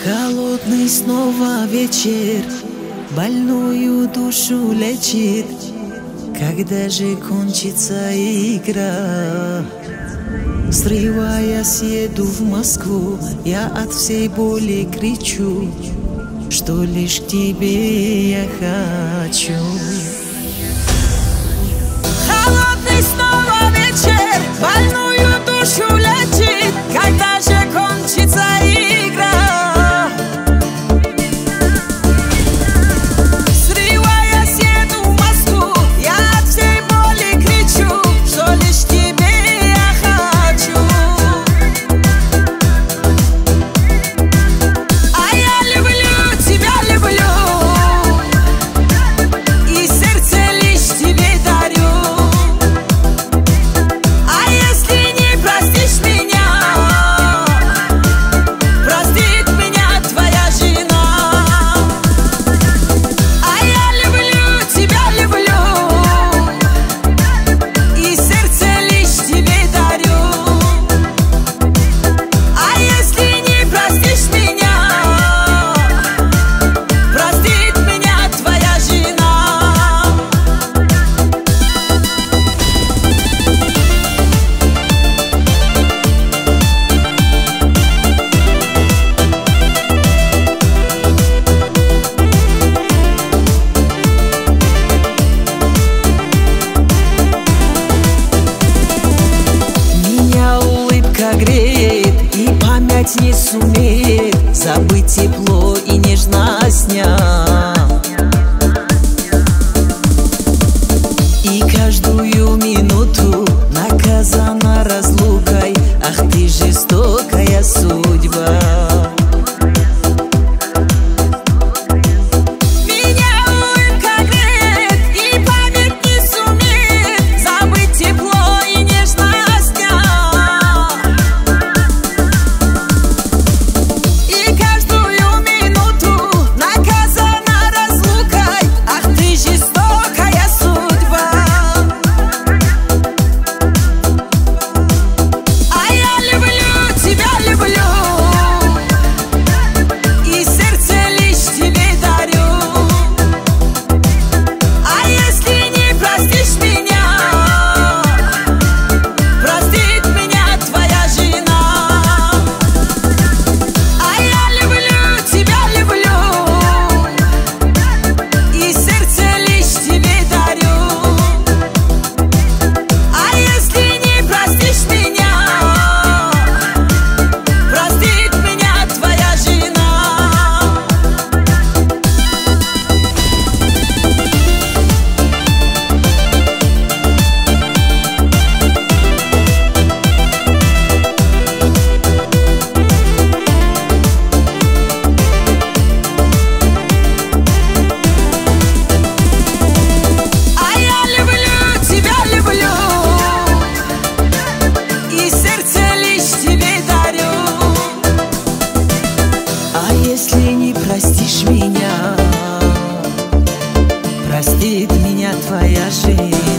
Холодный снова вечер больную душу лечит. Когда же кончится игра? Срываясь, еду в Москву, я от всей боли кричу, что лишь к тебе я хочу. Холодный снова вечер больную душу лечит. Когда же кончится игра? Срываясь, еду в Москву, я от всей боли кричу, что лишь к тебе я хочу. А я люблю тебя, люблю, и сердце лишь тебе дарю. А если не простишь меня, простит меня твоя жена. А я люблю тебя, люблю, и сердце лишь тебе дарю. А если не простишь меня, простит меня твоя жена. Меня улыбка греет, и память не сумеет забыть тепло и нежность дня. И каждую минуту наказана разлукой. Ах ты жестокая судьба. Меня улыбка греет, и память не сумеет забыть тепло и нежность дня. И каждую минуту наказана разлукой. Ах ты жестокая судьба. А я люблю тебя, люблю, и сердце лишь тебе дарю. А если не простишь меня, простит меня твоя жена. А я люблю тебя, люблю, и сердце лишь тебе дарю. А если не простишь меня, простит меня твоя жена. А я люблю тебя, люблю, и сердце лишь тебе дарю. А если не простишь меня, простит меня твоя жена.